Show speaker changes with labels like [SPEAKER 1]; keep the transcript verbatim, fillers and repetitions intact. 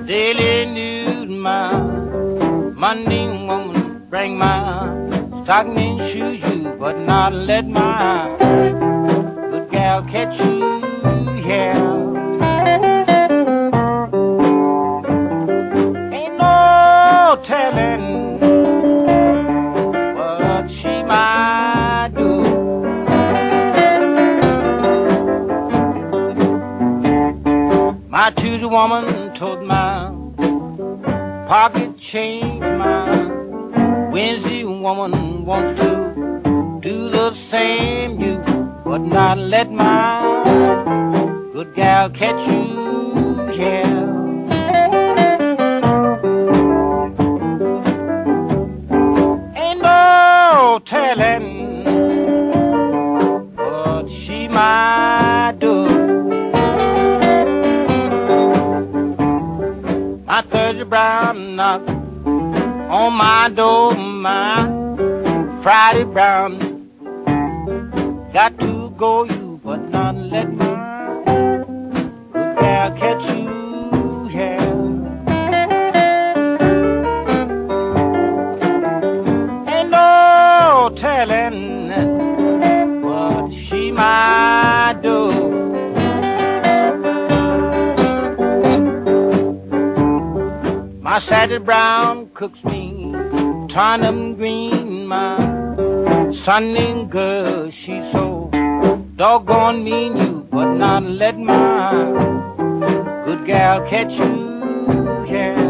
[SPEAKER 1] Daily news, my Monday woman bring my stocking and shoes, you but not let my good gal catch you here. Ain't no telling what she might do. My Tuesday woman told my pocket change, my Wednesday woman wants to do the same, you but not let my good gal catch you, yeah. Ain't no telling what she might do. My Thursday brown knock on my door, my Friday brown got to go, you but not let my good gal catch you, yeah. Ain't no telling what she might do. My Saturday brown cooks me turnip green, my Sunday girl, she's so doggone mean, you but not let my good gal catch you, yeah.